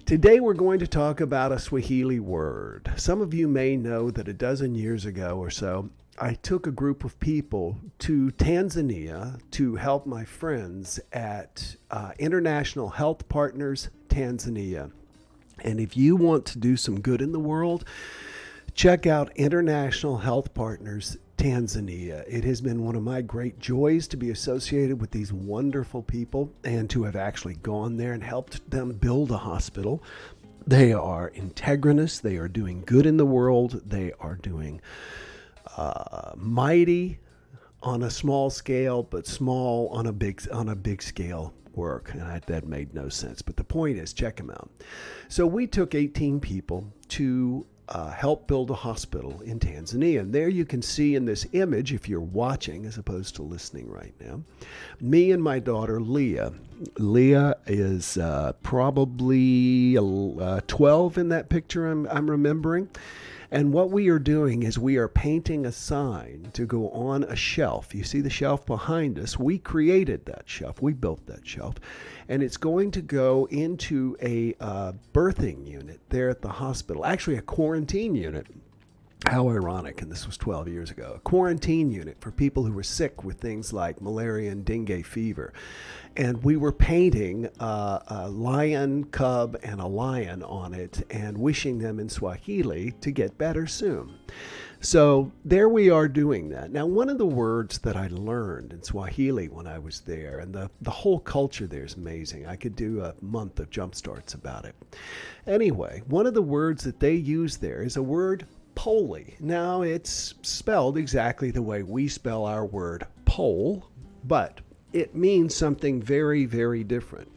Today we're going to talk about a Swahili word. Some of you may know that a dozen years ago or so, I took a group of people to Tanzania to help my friends at International Health Partners Tanzania. And if you want to do some good in the world, check out International Health Partners Tanzania. It has been one of my great joys to be associated with these wonderful people and to have actually gone there and helped them build a hospital. They are integrinists. They are doing good in the world. They are doing mighty on a small scale, but small on a big scale work. And that made no sense. But the point is, check them out. So we took 18 people to help build a hospital in Tanzania. And there you can see in this image, if you're watching as opposed to listening right now, me and my daughter, Leah. Leah is probably 12 in that picture I'm remembering. And what we are doing is we are painting a sign to go on a shelf. You see the shelf behind us? We created that shelf. We built that shelf. And it's going to go into a birthing unit there at the hospital. Actually, a quarantine unit. How ironic, and this was 12 years ago. A quarantine unit for people who were sick with things like malaria and dengue fever. And we were painting a lion cub and a lion on it and wishing them in Swahili to get better soon. So there we are doing that. Now, one of the words that I learned in Swahili when I was there, and the whole culture there is amazing. I could do a month of jump starts about it. Anyway, one of the words that they use there is a word Poli. Now, it's spelled exactly the way we spell our word pole, but it means something very, very different.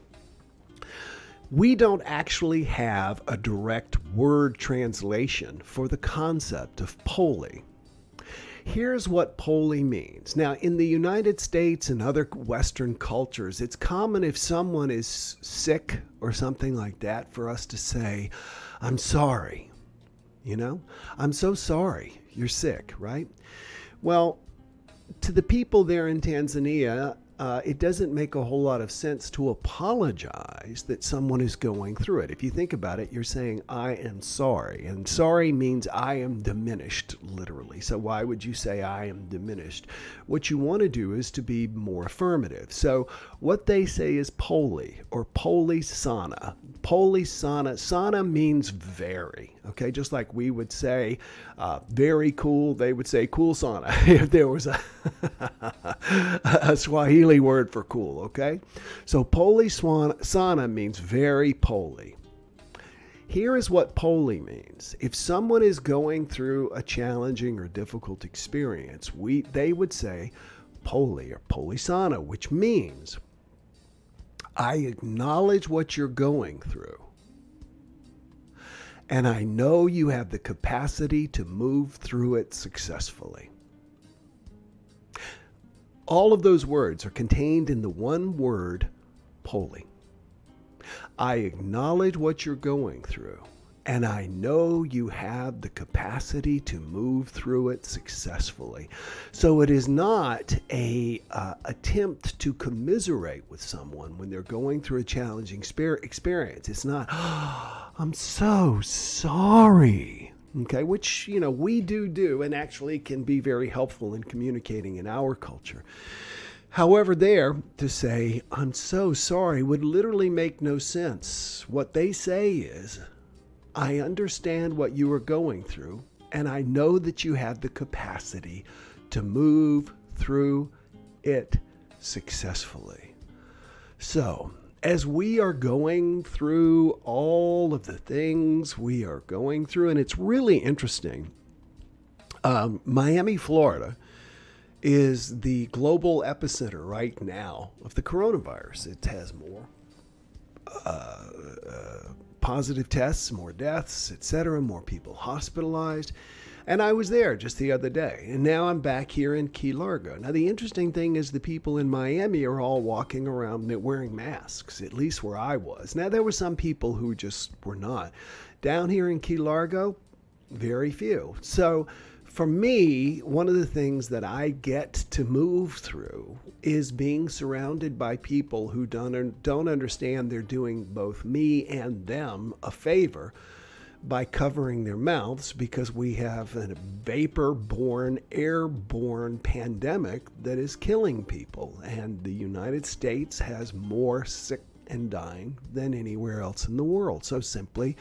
We don't actually have a direct word translation for the concept of Poli. Here's what Poli means. Now, in the United States and other Western cultures, it's common if someone is sick or something like that for us to say, I'm sorry. You know, I'm so sorry you're sick, right? Well, to the people there in Tanzania, it doesn't make a whole lot of sense to apologize that someone is going through it. If you think about it, you're saying, I am sorry. And sorry means I am diminished, literally. So why would you say I am diminished? What you want to do is to be more affirmative. So what they say is poli or poli sana. Poli sana. Sana means very. Okay, just like we would say very cool, they would say cool sana if there was a Swahili word for cool, okay? So poli sana means very poli. Here is what poli means. If someone is going through a challenging or difficult experience, they would say poli or poli sana, which means I acknowledge what you're going through. And I know you have the capacity to move through it successfully. All of those words are contained in the one word, poli. I acknowledge what you're going through, and I know you have the capacity to move through it successfully. So it is not a attempt to commiserate with someone when they're going through a challenging experience. It's not, oh, I'm so sorry. Okay, which, we do and actually can be very helpful in communicating in our culture. However, there to say, I'm so sorry would literally make no sense. What they say is, I understand what you are going through, and I know that you have the capacity to move through it successfully. So, as we are going through all of the things we are going through, and it's really interesting, Miami, Florida is the global epicenter right now of the coronavirus. It has more positive tests, more deaths, etc., more people hospitalized. And I was there just the other day. And now I'm back here in Key Largo. Now, the interesting thing is the people in Miami are all walking around wearing masks, at least where I was. Now, there were some people who just were not. Down here in Key Largo, very few. So for me, one of the things that I get to move through is being surrounded by people who don't understand they're doing both me and them a favor by covering their mouths, because we have a vapor-borne, airborne pandemic that is killing people. And the United States has more sick and dying than anywhere else in the world. So simply,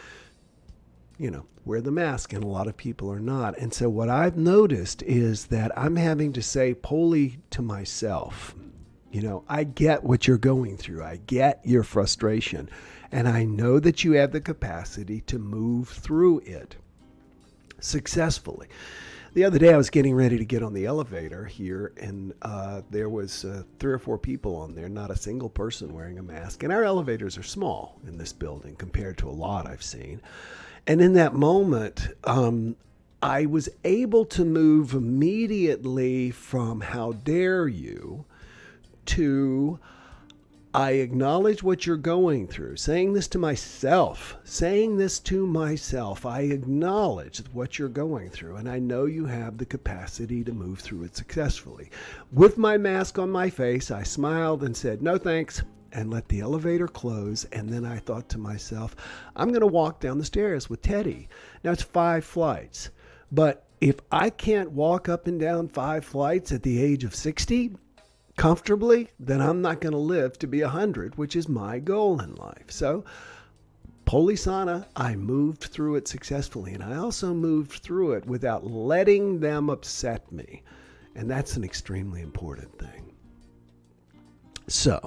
wear the mask, and a lot of people are not. And so what I've noticed is that I'm having to say polly to myself, I get what you're going through. I get your frustration. And I know that you have the capacity to move through it successfully. The other day I was getting ready to get on the elevator here, and there was 3 or 4 people on there, not a single person wearing a mask. And our elevators are small in this building compared to a lot I've seen. And in that moment, I was able to move immediately from how dare you to I acknowledge what you're going through. Saying this to myself, I acknowledge what you're going through, and I know you have the capacity to move through it successfully. With my mask on my face, I smiled and said, no thanks, and let the elevator close. And then I thought to myself, I'm going to walk down the stairs with Teddy. Now it's 5 flights, but if I can't walk up and down 5 flights at the age of 60, comfortably, then I'm not going to live to be 100, which is my goal in life. So, polly sana, I moved through it successfully, and I also moved through it without letting them upset me. And that's an extremely important thing. So,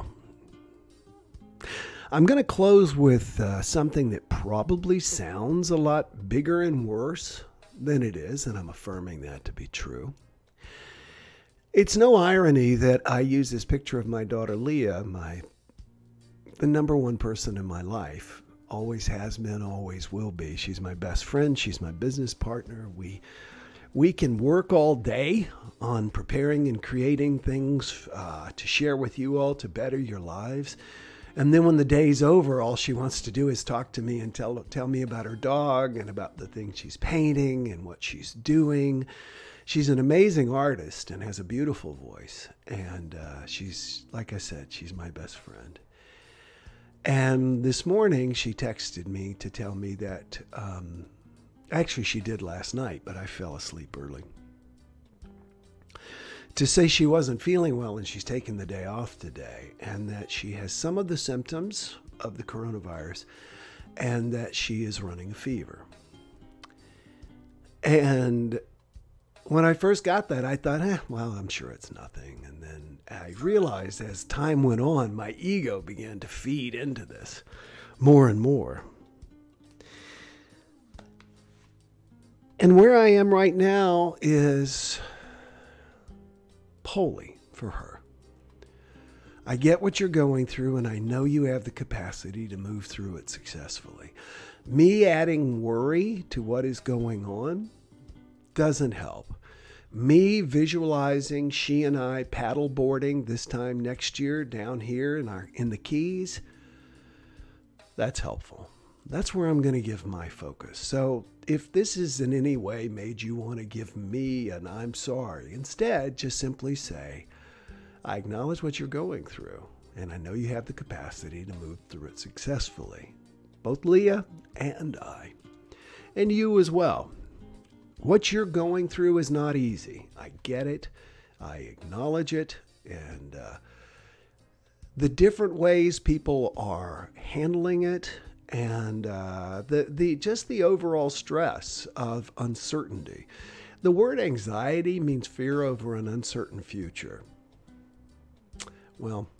I'm going to close with something that probably sounds a lot bigger and worse than it is, and I'm affirming that to be true. It's no irony that I use this picture of my daughter Leah, the number one person in my life. Always has been, always will be. She's my best friend. She's my business partner. We can work all day on preparing and creating things to share with you all to better your lives. And then when the day's over, all she wants to do is talk to me and tell me about her dog and about the things she's painting and what she's doing. She's an amazing artist and has a beautiful voice. And she's, like I said, she's my best friend. And this morning she texted me to tell me that, actually she did last night, but I fell asleep early. To say she wasn't feeling well and she's taking the day off today, and that she has some of the symptoms of the coronavirus, and that she is running a fever. And when I first got that, I thought, well, I'm sure it's nothing. And then I realized as time went on, my ego began to feed into this more and more. And where I am right now is polly for her. I get what you're going through, and I know you have the capacity to move through it successfully. Me adding worry to what is going on doesn't help. Me visualizing she and I paddle boarding this time next year down here in the Keys, that's helpful. That's where I'm going to give my focus. So if this has in any way made you want to give me an I'm sorry, instead just simply say, I acknowledge what you're going through, and I know you have the capacity to move through it successfully. Both Leah and I, and you as well. What you're going through is not easy. I get it. I acknowledge it. And the different ways people are handling it, and the overall stress of uncertainty. The word anxiety means fear over an uncertain future. Well,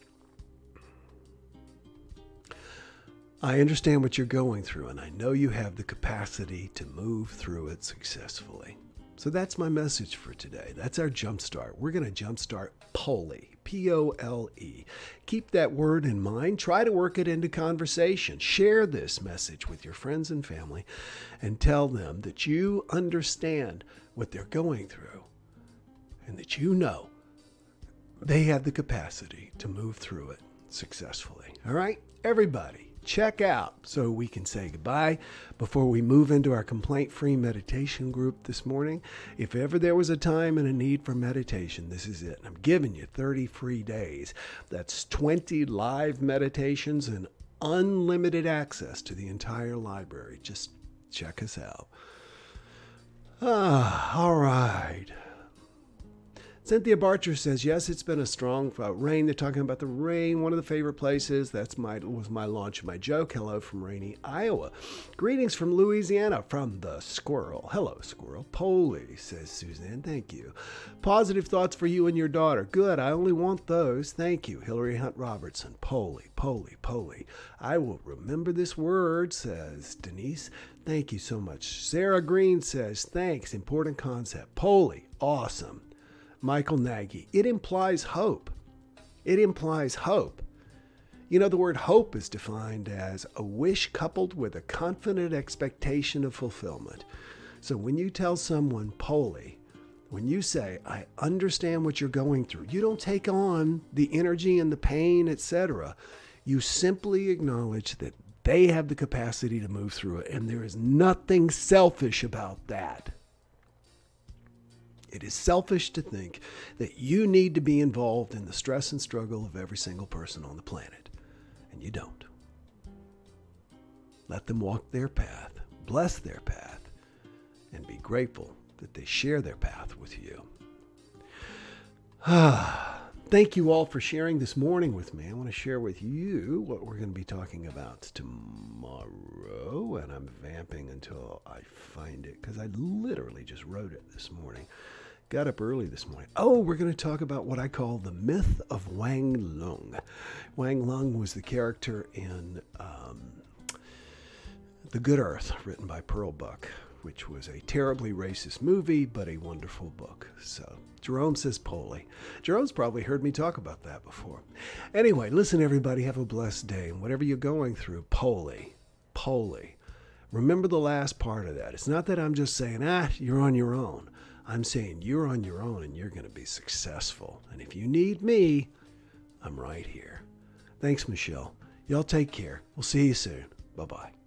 I understand what you're going through, and I know you have the capacity to move through it successfully. So that's my message for today. That's our jumpstart. We're going to jumpstart polly, P-O-L-E. Keep that word in mind. Try to work it into conversation. Share this message with your friends and family and tell them that you understand what they're going through and that you know they have the capacity to move through it successfully. All right, everybody. check out so we can say goodbye before we move into our complaint-free meditation group this morning. If ever there was a time and a need for meditation, this is it. I'm giving you 30 free days. That's 20 live meditations and unlimited access to the entire library. Just check us out. All right. Cynthia Barcher says, yes, it's been a strong rain. They're talking about the rain, one of the favorite places. Was my launch of my joke. Hello from rainy Iowa. Greetings from Louisiana, from the squirrel. Hello, squirrel. Polly, says Suzanne. Thank you. Positive thoughts for you and your daughter. Good. I only want those. Thank you. Hillary Hunt Robertson. Polly. I will remember this word, says Denise. Thank you so much. Sarah Green says, thanks. Important concept. Polly. Awesome. Michael Nagy. It implies hope. It implies hope. You know, the word hope is defined as a wish coupled with a confident expectation of fulfillment. So when you tell someone, Polly, when you say, I understand what you're going through, you don't take on the energy and the pain, etc. You simply acknowledge that they have the capacity to move through it, and there is nothing selfish about that. It is selfish to think that you need to be involved in the stress and struggle of every single person on the planet, and you don't. Let them walk their path, bless their path, and be grateful that they share their path with you. Thank you all for sharing this morning with me. I want to share with you what we're going to be talking about tomorrow, and I'm vamping until I find it because I literally just wrote it this morning. Got up early this morning. Oh, we're going to talk about what I call the myth of Wang Lung. Wang Lung was the character in The Good Earth, written by Pearl Buck, which was a terribly racist movie, but a wonderful book. So Jerome says Polly. Jerome's probably heard me talk about that before. Anyway, listen, everybody, have a blessed day. And whatever you're going through, Polly. Remember the last part of that. It's not that I'm just saying, you're on your own. I'm saying you're on your own and you're going to be successful. And if you need me, I'm right here. Thanks, Michelle. Y'all take care. We'll see you soon. Bye-bye.